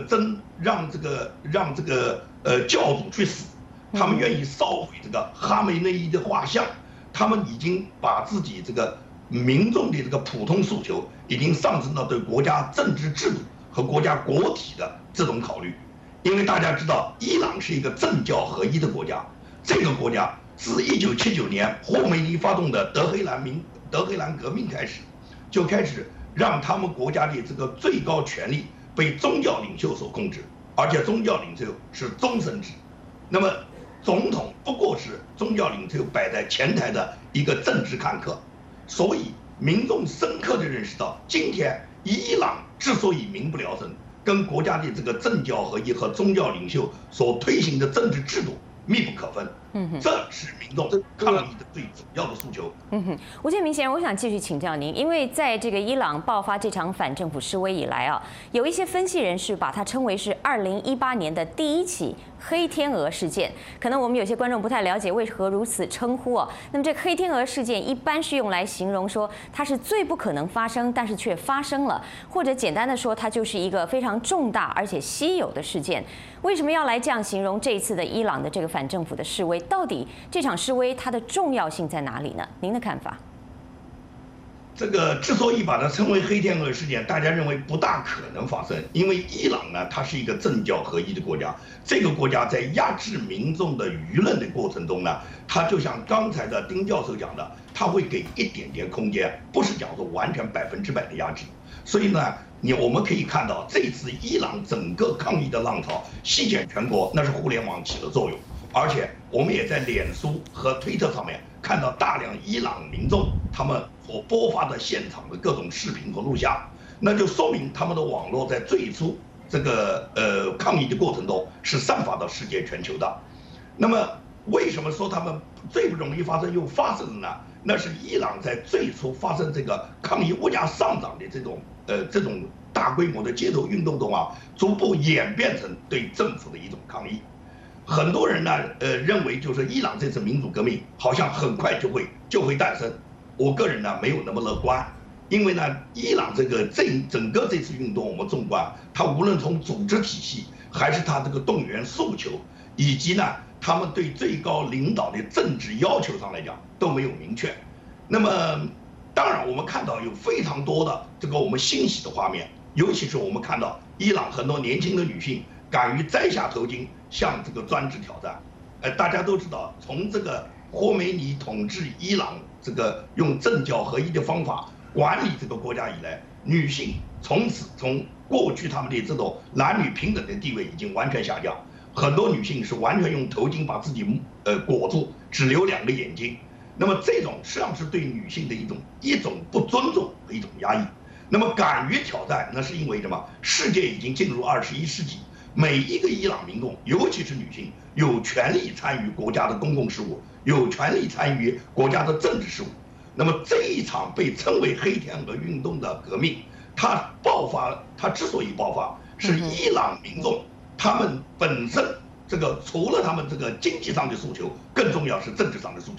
个教主去死，他们愿意烧毁这个哈梅内伊的画像，他们已经把自己这个民众的这个普通诉求已经上升到对国家政治制度和国家国体的这种考虑。因为大家知道，伊朗是一个政教合一的国家，这个国家自1979年霍梅尼发动的德黑兰革命开始，就开始让他们国家的这个最高权力被宗教领袖所控制，而且宗教领袖是终身制。那么总统不过是宗教领袖摆在前台的一个政治看客，所以民众深刻地认识到，今天伊朗之所以民不聊生，跟国家的这个政教合一和宗教领袖所推行的政治制度密不可分。这是民众抗议的最主要的诉求。 吴建民先生，我想继续请教您，因为在这个伊朗爆发这场反政府示威以来啊，有一些分析人士把它称为是2018年的第1起黑天鹅事件。可能我们有些观众不太了解为何如此称呼啊。那么这个黑天鹅事件一般是用来形容说它是最不可能发生，但是却发生了，或者简单的说，它就是一个非常重大而且稀有的事件。为什么要来这样形容这一次的伊朗的这个反政府的示威？到底这场示威它的重要性在哪里呢？您的看法？ 这个之所以把它称为黑天鹅事件，大家认为不大可能发生，因为伊朗呢，它是一个政教合一的国家，这个国家在压制民众的舆论的过程中呢，它就像刚才的丁教授讲的，它会给一点点空间，不是讲说完全100%的压制。所以呢，我们可以看到这次伊朗整个抗议的浪潮席卷全国，那是互联网起了作用。而且我们也在脸书和推特上面看到大量伊朗民众他们所播发的现场的各种视频和录像，那就说明他们的网络在最初这个抗议的过程中是散发到世界全球的。那么为什么说他们最不容易发生又发生了呢？那是伊朗在最初发生这个抗议物价上涨的这种大规模的街头运动中啊，逐步演变成对政府的一种抗议。很多人呢，认为就是伊朗这次民主革命好像很快就会诞生。我个人呢没有那么乐观，因为呢，伊朗整个这次运动，我们纵观它无论从组织体系，还是它这个动员诉求，以及呢他们对最高领导的政治要求上来讲都没有明确。那么，当然我们看到有非常多的这个我们欣喜的画面，尤其是我们看到伊朗很多年轻的女性敢于摘下头巾向这个专制挑战。大家都知道，从这个霍梅尼统治伊朗这个用政教合一的方法管理这个国家以来，女性从过去他们的这种男女平等的地位已经完全下降，很多女性是完全用头巾把自己裹住，只留2个眼睛。那么这种实际上是对女性的一种不尊重和一种压抑。那么敢于挑战，那是因为什么？世界已经进入21世纪，每一个伊朗民众，尤其是女性，有权利参与国家的公共事务，有权利参与国家的政治事务。那么这一场被称为黑天鹅运动的革命，它之所以爆发，是伊朗民众他们本身这个除了他们这个经济上的诉求，更重要是政治上的诉求。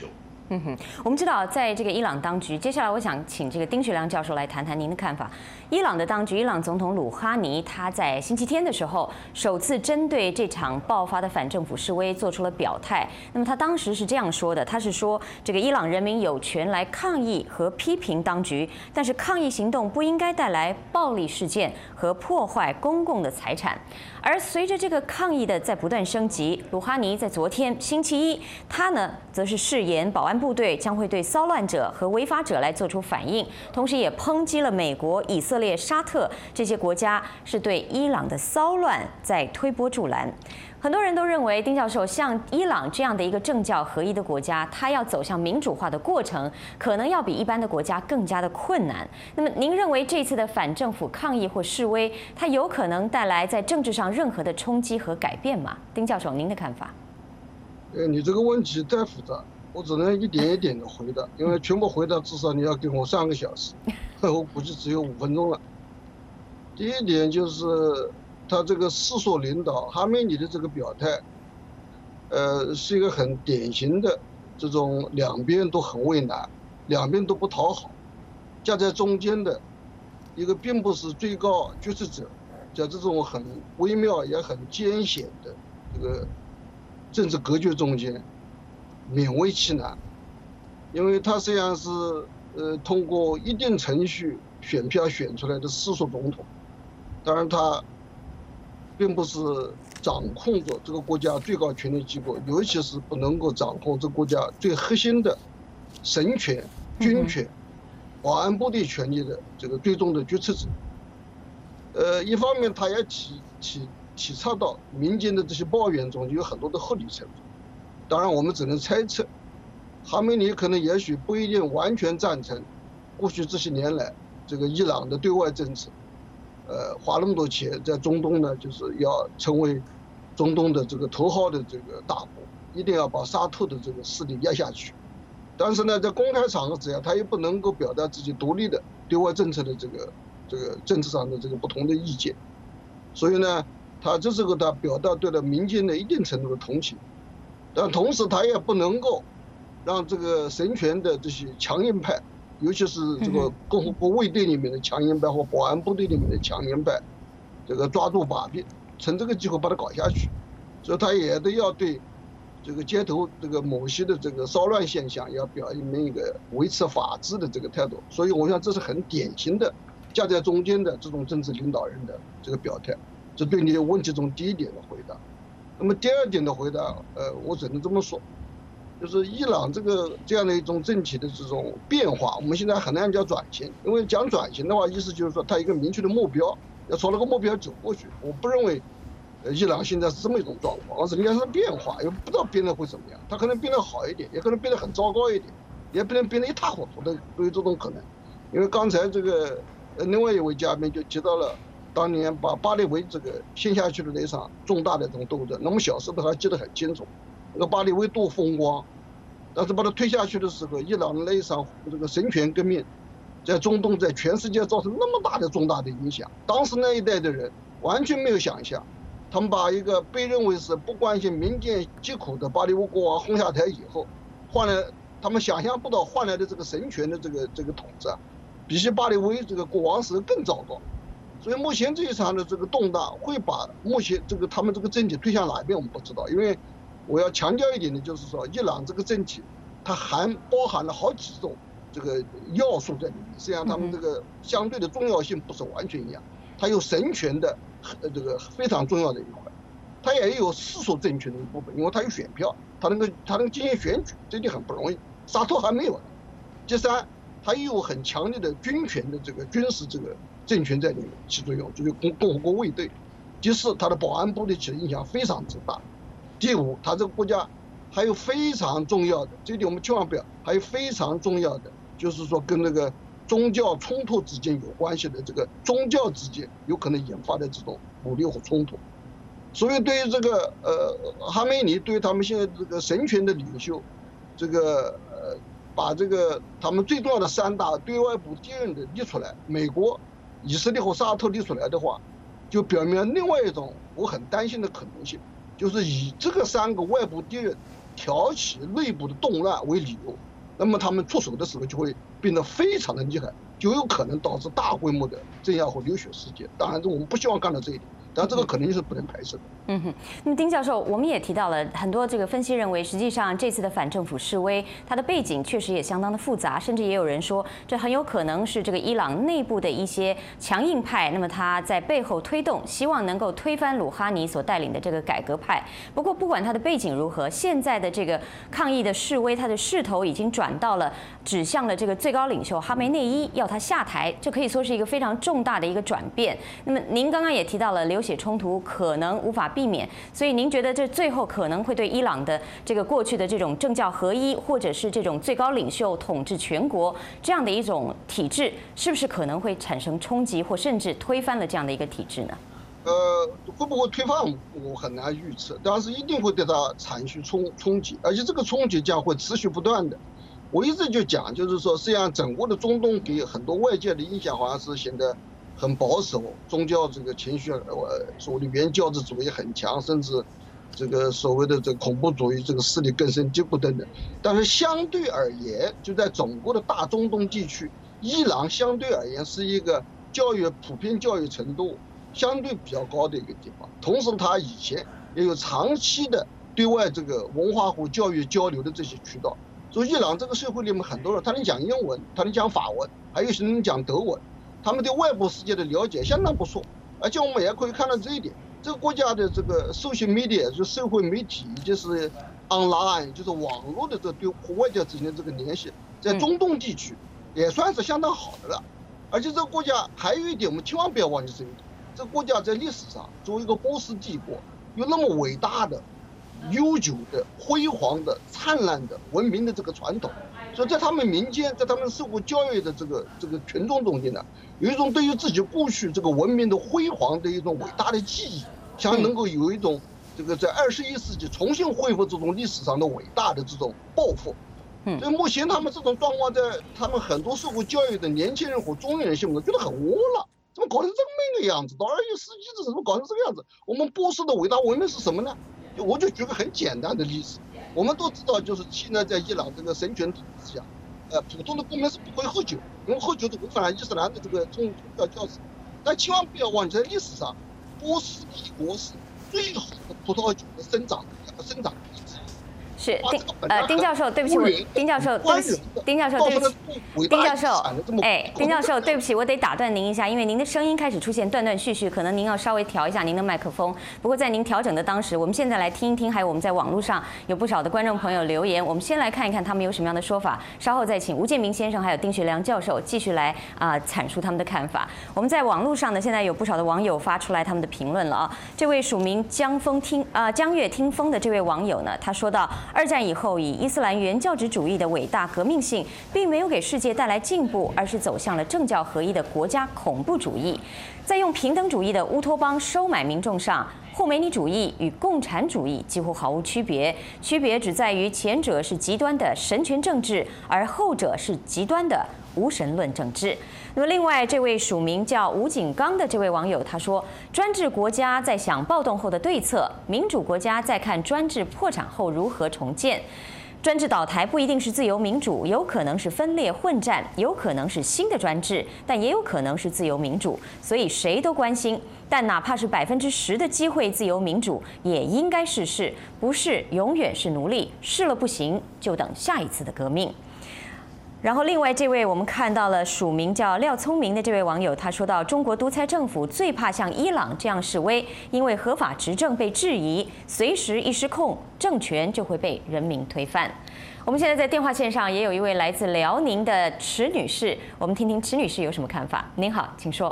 我们知道，在这个伊朗当局，接下来我想请这个丁学良教授来谈谈您的看法。伊朗的当局，伊朗总统鲁哈尼他在星期天的时候，首次针对这场爆发的反政府示威做出了表态。那么他当时是这样说的，他是说这个伊朗人民有权来抗议和批评当局，但是抗议行动不应该带来暴力事件和破坏公共的财产。而随着这个抗议的在不断升级，鲁哈尼在昨天星期一，他呢则是誓言保安部队将会对骚乱者和违法者来做出反应，同时也抨击了美国、以色列、沙特这些国家是对伊朗的骚乱在推波助澜。很多人都认为，丁教授，像伊朗这样的一个政教合一的国家，它要走向民主化的过程，可能要比一般的国家更加的困难。那么，您认为这次的反政府抗议或示威，它有可能带来在政治上任何的冲击和改变吗？丁教授，您的看法？ 你这个问题太复杂，我只能一点一点的回答，因为全部回答至少你要给我3个小时，我估计只有5分钟了。第一点就是。他这个世俗领导哈梅尼的这个表态，是一个很典型的这种两边都很为难，两边都不讨好，夹在中间的一个并不是最高决策者，在这种很微妙也很艰险的这个政治格局中间，勉为其难，因为他虽然是通过一定程序选票选出来的世俗总统，当然他。并不是掌控着这个国家最高权力机构，尤其是不能够掌控这个国家最核心的神权、军权、保安部队权力的这个最终的决策者。一方面，他也体察到民间的这些抱怨中有很多的合理成分。当然，我们只能猜测，哈梅尼可能也许不一定完全赞成过去这些年来这个伊朗的对外政策。花那么多钱在中东呢，就是要成为中东的这个头号的这个大国，一定要把沙特的这个势力压下去。但是呢，在公开场合之下，他又不能够表达自己独立的对外政策的这个政治上的这个不同的意见，所以呢，他表达对了民间的一定程度的同情，但同时他也不能够让这个神权的这些强硬派。尤其是这个共和国卫队里面的强硬派或保安部队里面的强硬派，这个抓住把柄，趁这个机会把它搞下去，所以他也都要对这个街头这个某些的这个骚乱现象要表明一个维持法治的这个态度。所以我想这是很典型的夹在中间的这种政治领导人的这个表态。这对你问题中第一点的回答。那么第二点的回答，我只能这么说。就是伊朗这样的一种政体的这种变化，我们现在很难叫转型，因为讲转型的话，意思就是说它一个明确的目标，要朝那个目标走过去。我不认为，伊朗现在是这么一种状况，而是应该是变化，也不知道变得会怎么样，它可能变得好一点，也可能变得很糟糕一点，也可能变得一塌糊涂的，都有这种可能。因为刚才这个另外一位嘉宾就提到了当年把巴列维这个陷下去的那场重大的这种斗争，那么小时候还记得很清楚。那个巴列维多风光，但是把他推下去的时候，伊朗的那一场这个神权革命，在中东在全世界造成那么大的重大的影响。当时那一代的人完全没有想象，他们把一个被认为是不关心民间疾苦的巴列维国王轰下台以后，换来他们想象不到换来的这个神权的这个统治啊，比起巴列维这个国王时更糟糕。所以目前这一场的这个动荡会把目前他们这个政体推向哪一边，我们不知道，因为。我要强调一点的就是说，伊朗这个政体，它包含了好几种这个要素在里面。实际上，他们这个相对的重要性不是完全一样。它有神权的这个非常重要的一块，它也有世俗政权的一部分，因为它有选票，它能进行选举，这点很不容易。沙特还没有。第三，它又有很强烈的军权的这个军事这个政权在里面起作用，就是共和国卫队。第四，它的保安部队起的影响非常之大。第五，它这个国家还有非常重要的，这一点我们千万不要，还有非常重要的，就是说跟那个宗教冲突之间有关系的，这个宗教之间有可能引发的这种武力和冲突。所以对于这个哈梅尼，对于他们现在这个神权的领袖，这个把这个他们最重要的3大对外部敌人的列出来，美国、以色列和沙特列出来的话，就表明了另外一种我很担心的可能性。就是以这个3个外部敌人挑起内部的动乱为理由， 那么他们出手的时候就会变得非常的厉害，就有可能导致大规模的镇压和流血事件。当然，我们不希望看到这一点，但这个肯定是不能排斥的。 那么丁教授，我们也提到了很多这个分析认为，实际上这次的反政府示威，它的背景确实也相当的复杂，甚至也有人说，这很有可能是这个伊朗内部的一些强硬派，那么他在背后推动，希望能够推翻鲁哈尼所带领的这个改革派。不过，不管它的背景如何，现在的这个抗议的示威，它的势头已经转到了指向了这个最高领袖哈梅内伊，要他下台，这可以说是一个非常重大的一个转变。那么您刚刚也提到了流血冲突可能无法避免，所以您觉得这最后可能会对伊朗的这个过去的这种政教合一，或者是这种最高领袖统治全国这样的一种体制，是不是可能会产生冲击，或甚至推翻了这样的一个体制呢？ 会不会推翻我很难预测，但是一定会对它产生冲击，而且这个冲击将会持续不断的。我一直就讲，就是说，实际上整个的中东给很多外界的印象好像是显得很保守，宗教这个情绪，所谓的原教旨主义很强，甚至这个所谓的这个恐怖主义这个势力根深蒂固等等。但是相对而言，就在整个的大中东地区，伊朗相对而言是一个普遍教育程度相对比较高的一个地方，同时它以前也有长期的对外这个文化和教育交流的这些渠道。所以伊朗这个社会里面很多人，他能讲英文，他能讲法文，还有些人能讲德文，他们对外部世界的了解相当不错。而且我们也可以看到这一点，这个国家的这个 social media 就是社会媒体，就是 online 就是网络的这对和外界之间的这个联系，在中东地区也算是相当好的了。而且这个国家还有一点，我们千万不要忘记这一点，这个国家在历史上作为一个波斯帝国，有那么伟大的、悠久的、辉煌的、灿烂的文明的这个传统，所以在他们民间，在他们受过教育的这个群众中间呢，有一种对于自己过去这个文明的辉煌的一种伟大的记忆，想能够有一种这个在21世纪重新恢复这种历史上的伟大的这种抱负。所以目前他们这种状况，在他们很多受过教育的年轻人和中年人心目中觉得很窝了，怎么搞成这么一个样子？到21世纪怎么搞成这个样子？我们波斯的伟大文明是什么呢？我就举个很简单的例子，我们都知道，就是现在在伊朗这个神权体制下，普通的公民是不会喝酒，因为喝酒是违反了伊斯兰的这个宗教教旨。但千万不要忘记，在历史上，波斯帝国是最好的葡萄酒的生长地之一。 是丁教授，对不起，丁教授，对不起，丁教授，对不起，丁教授，丁教授，对不起，我得打断您一下，因为您的声音开始出现断断续续，可能您要稍微调一下您的麦克风。不过在您调整的当时，我们现在来听一听，还有我们在网络上有不少的观众朋友留言，我们先来看一看他们有什么样的说法，稍后再请吴建明先生还有丁学良教授继续来阐述他们的看法。我们在网络上呢，现在有不少的网友发出来他们的评论了啊。这位署名江月听风的这位网友呢，他说到，二战以后，以伊斯兰原教旨主义的伟大革命性，并没有给世界带来进步，而是走向了政教合一的国家恐怖主义。在用平等主义的乌托邦收买民众上，霍梅尼主义与共产主义几乎毫无区别，区别只在于前者是极端的神权政治，而后者是极端的无神论政治。那么，另外这位署名叫吴景刚的这位网友他说，专制国家在想暴动后的对策，民主国家在看专制破产后如何重建。专制倒台不一定是自由民主，有可能是分裂混战，有可能是新的专制，但也有可能是自由民主，所以谁都关心。但哪怕是10%的机会自由民主，也应该试试，不是永远是奴隶，试了不行就等下一次的革命。然后，另外这位我们看到了署名叫廖聪明的这位网友，他说到，中国独裁政府最怕像伊朗这样示威，因为合法执政被质疑，随时一失控，政权就会被人民推翻。我们现在在电话线上也有一位来自辽宁的池女士，我们听听池女士有什么看法。您好，请说。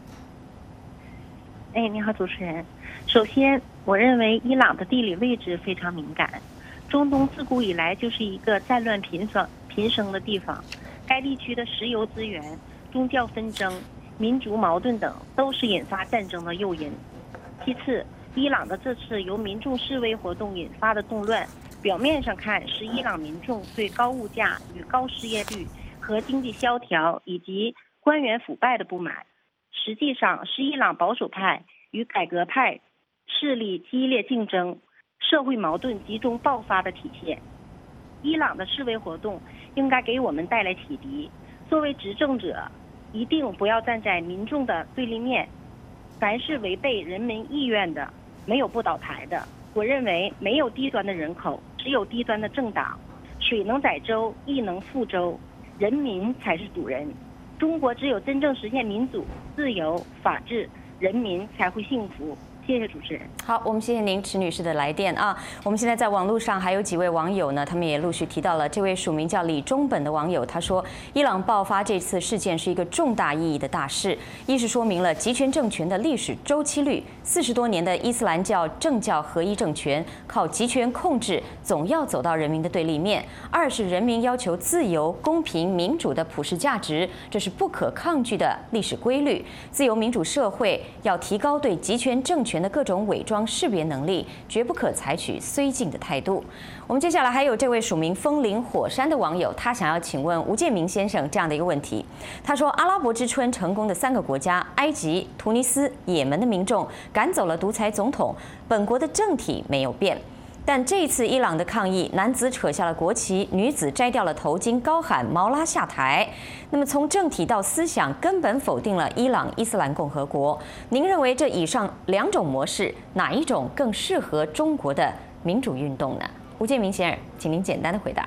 你好，主持人。首先，我认为伊朗的地理位置非常敏感，中东自古以来就是一个战乱频生的地方，该地区的石油资源、宗教纷争、民族矛盾等都是引发战争的诱因。其次，伊朗的这次由民众示威活动引发的动乱，表面上看是伊朗民众对高物价与高失业率和经济萧条以及官员腐败的不满，实际上是伊朗保守派与改革派势力激烈竞争、社会矛盾集中爆发的体现。伊朗的示威活动应该给我们带来启迪。作为执政者，一定不要站在民众的对立面，凡是违背人民意愿的，没有不倒台的。我认为没有低端的人口，只有低端的政党。水能载舟，亦能覆舟，人民才是主人。中国只有真正实现民主、自由、法治，人民才会幸福。谢谢主持人。 好，我们谢谢您，池女士的来电啊。我们现在在网络上还有几位网友呢，他们也陆续提到了。这位署名叫李中本的网友，他说，伊朗爆发这次事件是一个重大意义的大事，一是说明了集权政权的历史周期率，40多年的伊斯兰教政教合一政权靠集权控制，总要走到人民的对立面；二是人民要求自由、公平、民主的普世价值，这是不可抗拒的历史规律。自由民主社会要提高对集权政权的各种伪装识别能力，绝不可采取绥靖的态度。我们接下来还有这位署名风林火山的网友，他想要请问吴建民先生这样的一个问题。他说，阿拉伯之春成功的3个国家——埃及、突尼斯、也门的民众赶走了独裁总统，本国的政体没有变。但这一次伊朗的抗议，男子扯下了国旗，女子摘掉了头巾，高喊毛拉下台。那么从政体到思想，根本否定了伊朗伊斯兰共和国。您认为这以上2种模式，哪一种更适合中国的民主运动呢？吴建民先生，请您简单的回答。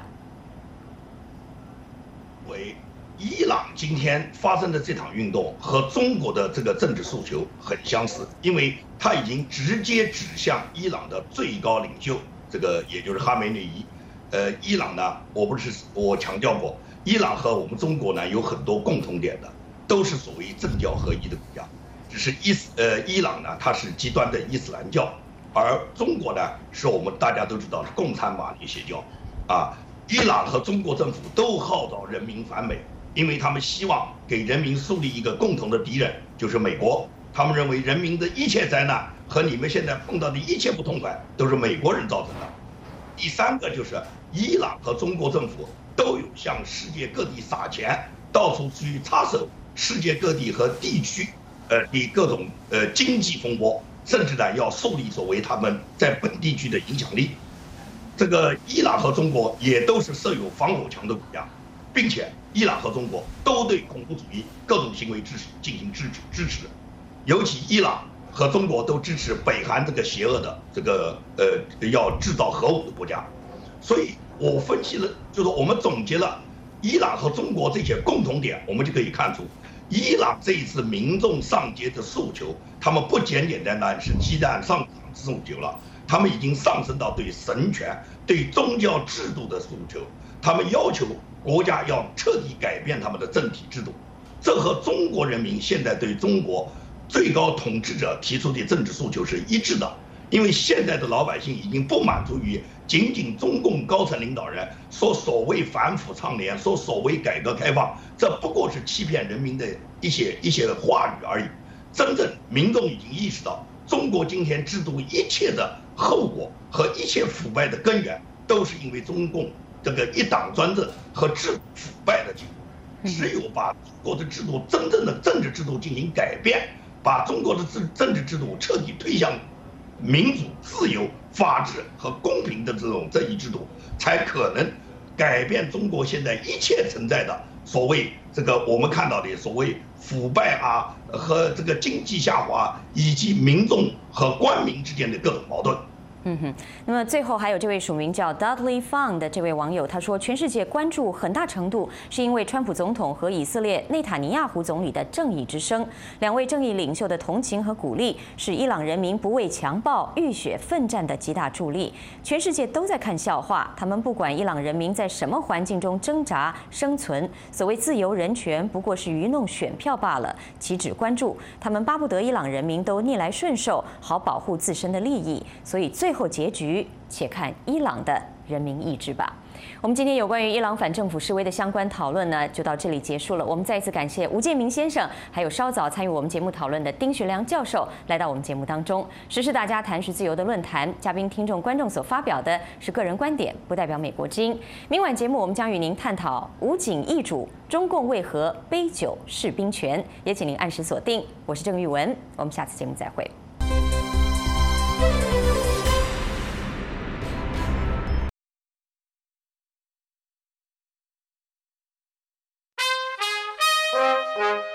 伊朗今天发生的这场运动和中国的这个政治诉求很相似，因为它已经直接指向伊朗的最高领袖，这个也就是哈梅内伊。伊朗呢，我强调过，伊朗和我们中国呢有很多共同点的，都是所谓政教合一的国家，只是伊朗呢它是极端的伊斯兰教，而中国呢是我们大家都知道是共产马列邪教，啊，伊朗和中国政府都号召人民反美。因为他们希望给人民树立一个共同的敌人，就是美国。他们认为人民的一切灾难和你们现在碰到的一切不痛快都是美国人造成的。第3个就是伊朗和中国政府都有向世界各地撒钱，到处去插手世界各地和地区的各种经济风波，甚至呢要树立所谓他们在本地区的影响力。这个伊朗和中国也都是设有防火墙的国家，并且伊朗和中国都对恐怖主义各种行为进行支持，尤其伊朗和中国都支持北韩这个邪恶的这个要制造核武的国家。所以我分析了，就是我们总结了伊朗和中国这些共同点，我们就可以看出，伊朗这一次民众上街的诉求，他们不简单是鸡蛋上场诉求了，他们已经上升到对神权、对宗教制度的诉求，他们要求国家要彻底改变他们的政体制度，这和中国人民现在对中国最高统治者提出的政治诉求是一致的。因为现在的老百姓已经不满足于仅仅中共高层领导人说所谓反腐倡廉，说所谓改革开放，这不过是欺骗人民的一些话语而已。真正民众已经意识到，中国今天制度一切的后果和一切腐败的根源，都是因为中共这个一党专政和制度腐败的结果。只有把中国的制度真正的政治制度进行改变，把中国的政治制度彻底推向民主、自由、法治和公平的这种正义制度，才可能改变中国现在一切存在的所谓这个我们看到的所谓腐败啊和这个经济下滑，以及民众和官民之间的各种矛盾。 那么最后还有这位署名叫 Dudley Fang 的这位网友，他说，全世界关注很大程度是因为川普总统和以色列内塔尼亚胡总理的正义之声，2位正义领袖的同情和鼓励，是伊朗人民不畏强暴、浴血奋战的极大助力。全世界都在看笑话，他们不管伊朗人民在什么环境中挣扎生存，所谓自由人权不过是愚弄选票罢了，岂止关注，他们巴不得伊朗人民都逆来顺受，好保护自身的利益。所以最后结局，且看伊朗的人民意志吧。我们今天有关于伊朗反政府示威的相关讨论呢，就到这里结束了。我们再一次感谢吴建民先生，还有稍早参与我们节目讨论的丁学良教授来到我们节目当中。时事大家谈是自由的论坛，嘉宾、听众、观众所发表的是个人观点，不代表美国之音。明晚节目我们将与您探讨武警易主，中共为何杯酒释兵权，也请您按时锁定。我是郑玉文，我们下次节目再会。